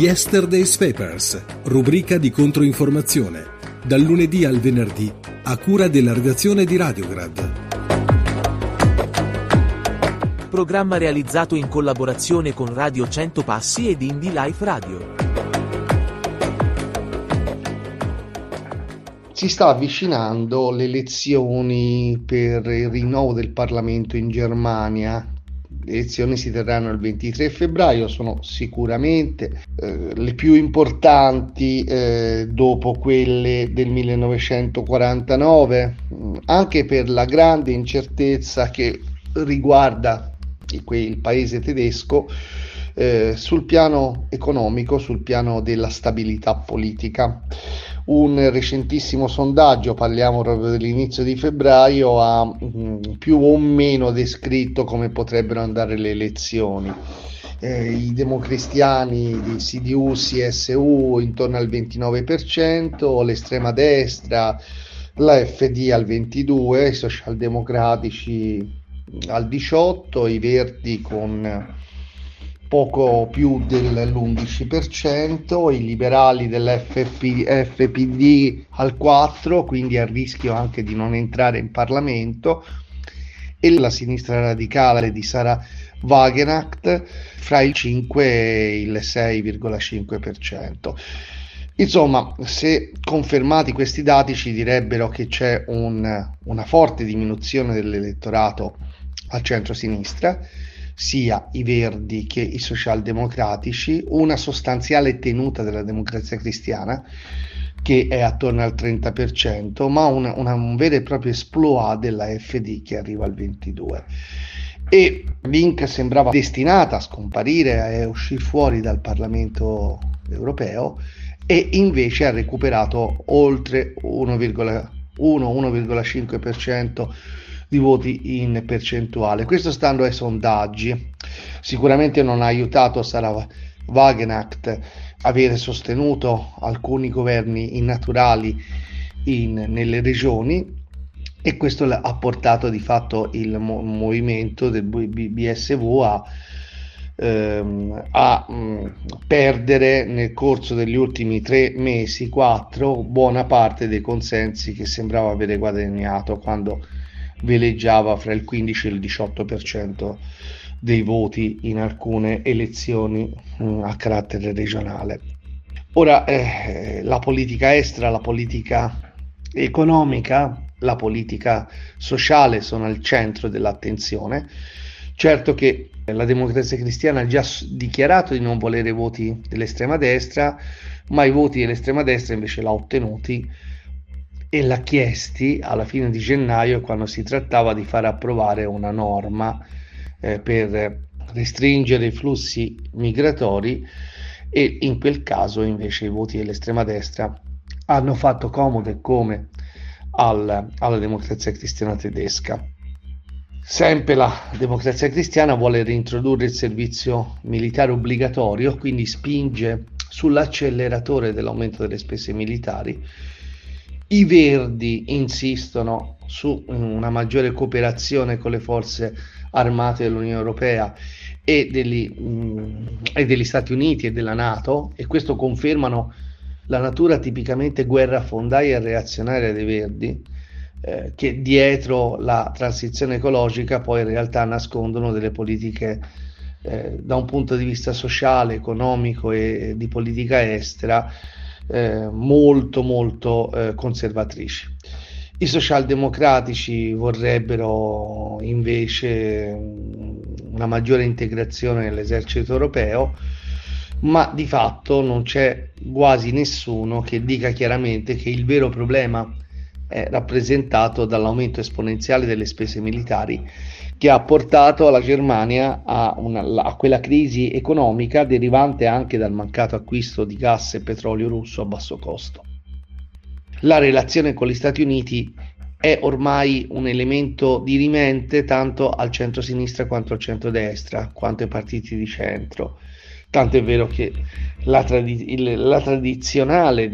Yesterday's Papers, rubrica di controinformazione, dal lunedì al venerdì, a cura della redazione di Radiograd. Programma realizzato in collaborazione con Radio 100 Passi ed Indie Life Radio. Si sta avvicinando le elezioni per il rinnovo del Parlamento in Germania. Le elezioni si terranno il 23 febbraio, sono sicuramente le più importanti dopo quelle del 1949, anche per la grande incertezza che riguarda il paese tedesco sul piano economico, sul piano della stabilità politica. Un recentissimo sondaggio, parliamo proprio dell'inizio di febbraio, ha più o meno descritto come potrebbero andare le elezioni. I democristiani di CDU, CSU intorno al 29%, l'estrema destra, la FD al 22%, i socialdemocratici al 18%, i verdi con poco più dell'11%, i liberali dell'FPD al 4%, quindi a rischio anche di non entrare in Parlamento, e la sinistra radicale di Sarah Wagenknecht fra il 5 e il 6,5%. Insomma, se confermati questi dati ci direbbero che c'è una forte diminuzione dell'elettorato al centro-sinistra, sia i verdi che i socialdemocratici, una sostanziale tenuta della Democrazia Cristiana che è attorno al 30%, ma un vero e proprio esploit della FD che arriva al 22%. E Link sembrava destinata a scomparire e a uscire fuori dal Parlamento europeo, e invece ha recuperato oltre 1,5% di voti in percentuale. Questo stando ai sondaggi. Sicuramente non ha aiutato Sarah Wagenknecht avere sostenuto alcuni governi innaturali nelle regioni, e questo ha portato di fatto il movimento del BSV a perdere nel corso degli ultimi 3 mesi, 4, buona parte dei consensi che sembrava avere guadagnato quando veleggiava fra il 15 e il 18% dei voti in alcune elezioni a carattere regionale. Ora la politica estera, la politica economica, la politica sociale sono al centro dell'attenzione. Certo che la Democrazia Cristiana ha già dichiarato di non volere voti dell'estrema destra, ma i voti dell'estrema destra invece l'ha ottenuti e l'ha chiesti alla fine di gennaio, quando si trattava di far approvare una norma per restringere i flussi migratori, e in quel caso invece i voti dell'estrema destra hanno fatto comodo e come alla Democrazia Cristiana tedesca. Sempre la Democrazia Cristiana vuole reintrodurre il servizio militare obbligatorio, quindi spinge sull'acceleratore dell'aumento delle spese militari. I Verdi insistono su una maggiore cooperazione con le forze armate dell'Unione Europea e degli Stati Uniti e della NATO, e questo confermano la natura tipicamente guerrafondaia e reazionaria dei Verdi, che dietro la transizione ecologica poi in realtà nascondono delle politiche da un punto di vista sociale, economico e di politica estera molto conservatrici. I socialdemocratici vorrebbero invece una maggiore integrazione nell'esercito europeo, ma di fatto non c'è quasi nessuno che dica chiaramente che il vero problema è rappresentato dall'aumento esponenziale delle spese militari, che ha portato la Germania a quella crisi economica derivante anche dal mancato acquisto di gas e petrolio russo a basso costo. La relazione con gli Stati Uniti è ormai un elemento dirimente tanto al centro-sinistra quanto al centro-destra, quanto ai partiti di centro. Tanto è vero che il tradizionale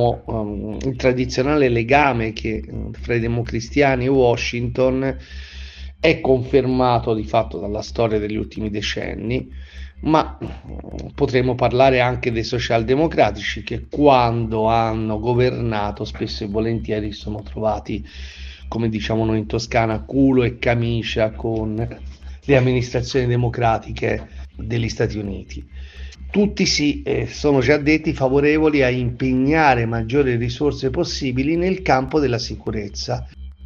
legame fra i democristiani e Washington è confermato di fatto dalla storia degli ultimi decenni, Ma potremmo parlare anche dei socialdemocratici che quando hanno governato spesso e volentieri sono trovati, come diciamo noi in Toscana, culo e camicia con le amministrazioni democratiche degli Stati Uniti. Tutti sono già detti favorevoli a impegnare maggiori risorse possibili nel campo della sicurezza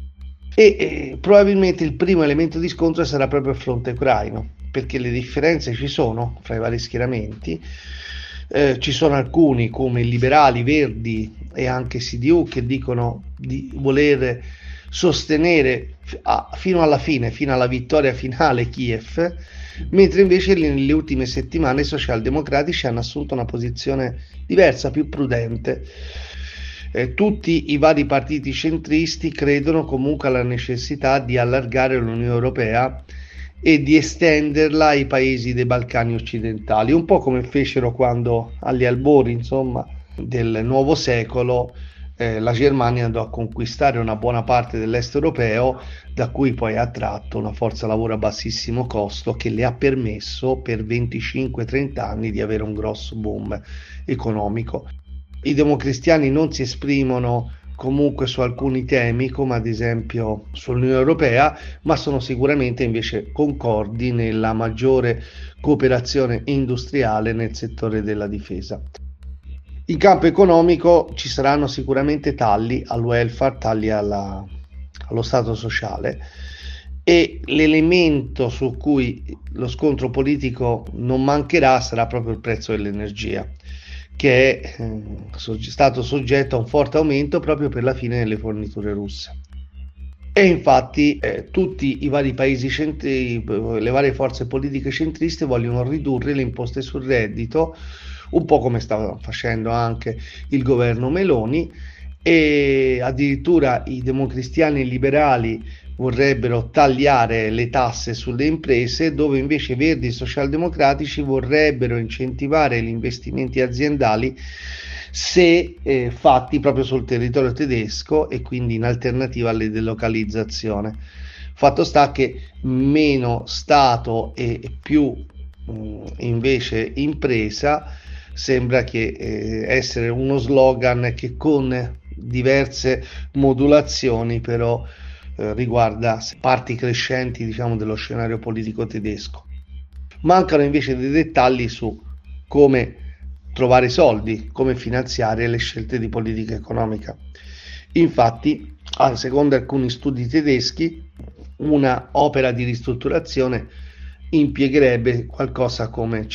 e probabilmente il primo elemento di scontro sarà proprio il fronte ucraino, perché le differenze ci sono fra i vari schieramenti. Ci sono alcuni come liberali, verdi e anche CDU che dicono di voler sostenere fino alla fine, fino alla vittoria finale Kiev, mentre invece nelle ultime settimane i socialdemocratici hanno assunto una posizione diversa, più prudente. Tutti i vari partiti centristi credono comunque alla necessità di allargare l'Unione Europea e di estenderla ai paesi dei Balcani occidentali, un po' come fecero quando agli albori, insomma, del nuovo secolo la Germania andò a conquistare una buona parte dell'est europeo, da cui poi ha tratto una forza lavoro a bassissimo costo che le ha permesso per 25-30 anni di avere un grosso boom economico. I democristiani non si esprimono comunque su alcuni temi, come ad esempio sull'Unione Europea, ma sono sicuramente invece concordi nella maggiore cooperazione industriale nel settore della difesa. In campo economico ci saranno sicuramente tagli al welfare, tagli allo stato sociale, e l'elemento su cui lo scontro politico non mancherà sarà proprio il prezzo dell'energia, che è stato soggetto a un forte aumento proprio per la fine delle forniture russe. E infatti tutti i vari paesi le varie forze politiche centriste vogliono ridurre le imposte sul reddito, un po' come stava facendo anche il governo Meloni, e addirittura i democristiani e liberali vorrebbero tagliare le tasse sulle imprese, dove invece i verdi e i socialdemocratici vorrebbero incentivare gli investimenti aziendali se fatti proprio sul territorio tedesco e quindi in alternativa alle delocalizzazioni. Fatto sta che meno Stato e più invece impresa sembra che essere uno slogan che con diverse modulazioni però riguarda parti crescenti, diciamo, dello scenario politico tedesco. Mancano invece dei dettagli su come trovare soldi, come finanziare le scelte di politica economica. Infatti, secondo alcuni studi tedeschi, una opera di ristrutturazione impiegherebbe qualcosa come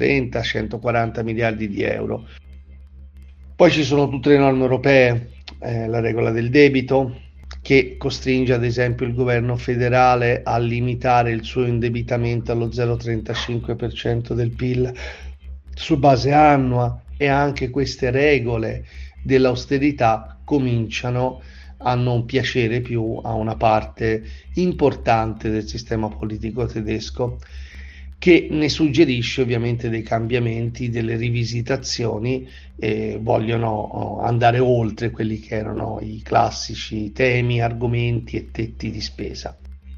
130-140 miliardi di euro. Poi ci sono tutte le norme europee, la regola del debito, che costringe ad esempio il governo federale a limitare il suo indebitamento allo 0,35% del PIL su base annua, e anche queste regole dell'austerità cominciano a non piacere più a una parte importante del sistema politico tedesco, che ne suggerisce ovviamente dei cambiamenti, delle rivisitazioni, e vogliono andare oltre quelli che erano i classici temi, argomenti e tetti di spesa.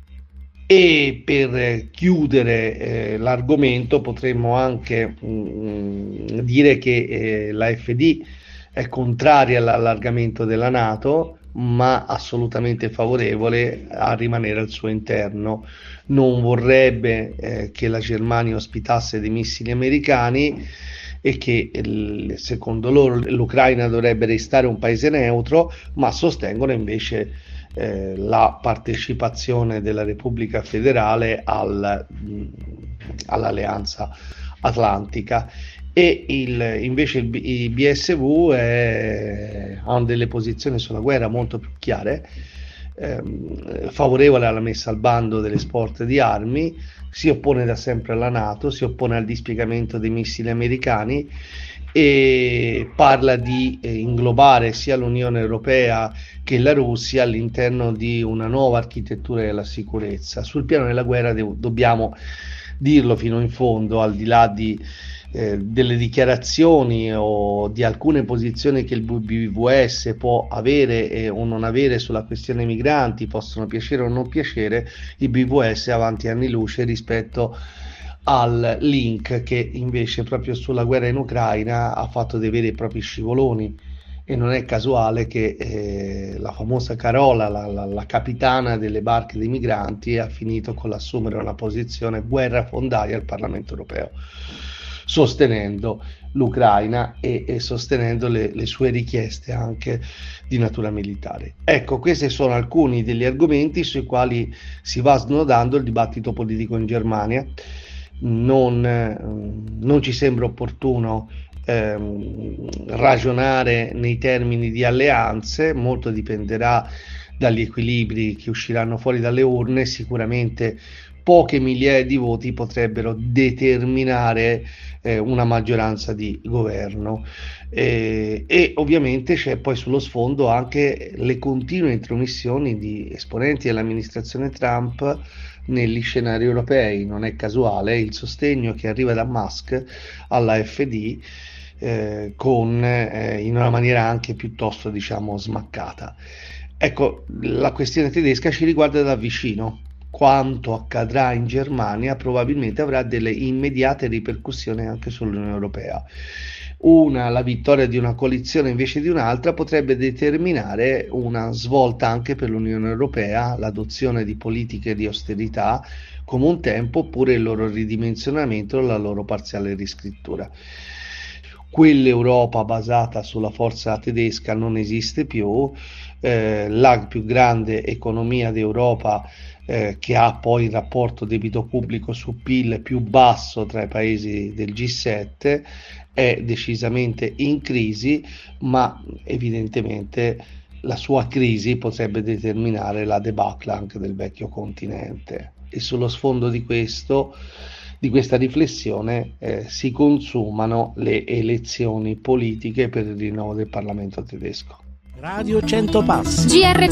E per chiudere l'argomento potremmo anche dire che l'AfD è contraria all'allargamento della NATO, ma assolutamente favorevole a rimanere al suo interno. Non vorrebbe che la Germania ospitasse dei missili americani e che secondo loro l'Ucraina dovrebbe restare un paese neutro, ma sostengono invece la partecipazione della Repubblica Federale all'Alleanza Atlantica. E invece il BSV ha delle posizioni sulla guerra molto più chiare, favorevole alla messa al bando dell'esporto di armi, si oppone da sempre alla NATO, si oppone al dispiegamento dei missili americani e parla di inglobare sia l'Unione Europea che la Russia all'interno di una nuova architettura della sicurezza. Sul piano della guerra dobbiamo dirlo fino in fondo, al di là delle dichiarazioni o di alcune posizioni che il BVS può avere o non avere sulla questione migranti, possono piacere o non piacere, il BVS è avanti anni luce rispetto al link che invece proprio sulla guerra in Ucraina ha fatto dei veri e propri scivoloni, e non è casuale che la famosa Carola, la capitana delle barche dei migranti, ha finito con l'assumere una posizione guerrafondaia al Parlamento europeo, sostenendo l'Ucraina e sostenendo le sue richieste anche di natura militare. Ecco, questi sono alcuni degli argomenti sui quali si va snodando il dibattito politico in Germania. Non ci sembra opportuno ragionare nei termini di alleanze, molto dipenderà dagli equilibri che usciranno fuori dalle urne. Sicuramente poche migliaia di voti potrebbero determinare una maggioranza di governo, e ovviamente c'è poi sullo sfondo anche le continue intromissioni di esponenti dell'amministrazione Trump negli scenari europei. Non è casuale il sostegno che arriva da Musk all'AfD, in una maniera anche piuttosto, diciamo, smaccata. Ecco, la questione tedesca ci riguarda da vicino. Quanto accadrà in Germania probabilmente avrà delle immediate ripercussioni anche sull'Unione Europea. La vittoria di una coalizione invece di un'altra potrebbe determinare una svolta anche per l'Unione Europea, l'adozione di politiche di austerità come un tempo, oppure il loro ridimensionamento o la loro parziale riscrittura. Quell'Europa basata sulla forza tedesca non esiste più. La più grande economia d'Europa, che ha poi il rapporto debito pubblico su PIL più basso tra i paesi del G7, è decisamente in crisi, ma evidentemente la sua crisi potrebbe determinare la debacle anche del vecchio continente, e sullo sfondo di questa riflessione si consumano le elezioni politiche per il rinnovo del Parlamento tedesco. Radio 100 Passi.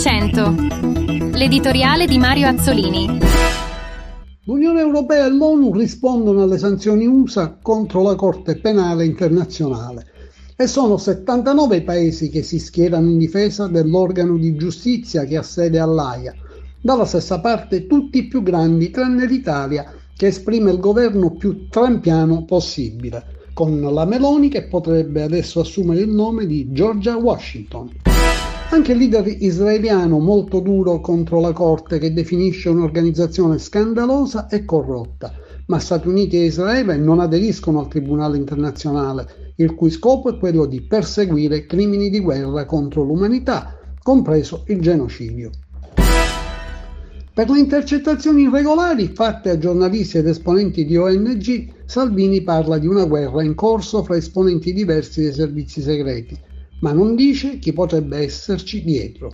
GR100, l'editoriale di Mario Azzolini. L'Unione Europea e l'ONU rispondono alle sanzioni USA contro la Corte Penale Internazionale, e sono 79 i paesi che si schierano in difesa dell'organo di giustizia che ha sede all'Aia. Dalla stessa parte tutti i più grandi, tranne l'Italia, che esprime il governo più trampiano possibile, con la Meloni che potrebbe adesso assumere il nome di Georgia Washington. Anche il leader israeliano molto duro contro la Corte, che definisce un'organizzazione scandalosa e corrotta, ma Stati Uniti e Israele non aderiscono al Tribunale internazionale, il cui scopo è quello di perseguire crimini di guerra contro l'umanità, compreso il genocidio. Per le intercettazioni irregolari fatte a giornalisti ed esponenti di ONG, Salvini parla di una guerra in corso fra esponenti diversi dei servizi segreti, ma non dice chi potrebbe esserci dietro.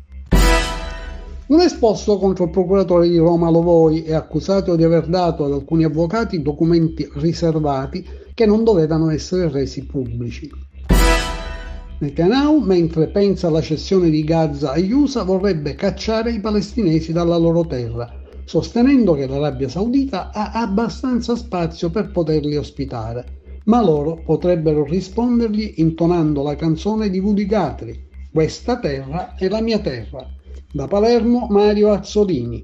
Un esposto contro il procuratore di Roma Lovoi è accusato di aver dato ad alcuni avvocati documenti riservati che non dovevano essere resi pubblici. Netanyahu, mentre pensa alla cessione di Gaza agli USA, vorrebbe cacciare i palestinesi dalla loro terra, sostenendo che l'Arabia Saudita ha abbastanza spazio per poterli ospitare, ma loro potrebbero rispondergli intonando la canzone di Woody Guthrie, "Questa terra è la mia terra". Da Palermo, Mario Azzolini.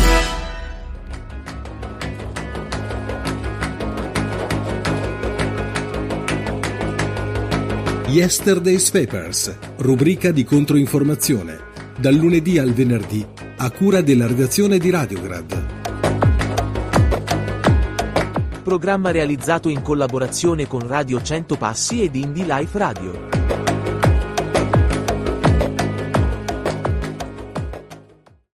Yesterday's Papers, rubrica di controinformazione, dal lunedì al venerdì, a cura della redazione di Radiograd. Programma realizzato in collaborazione con Radio 100 Passi ed Indie Life Radio.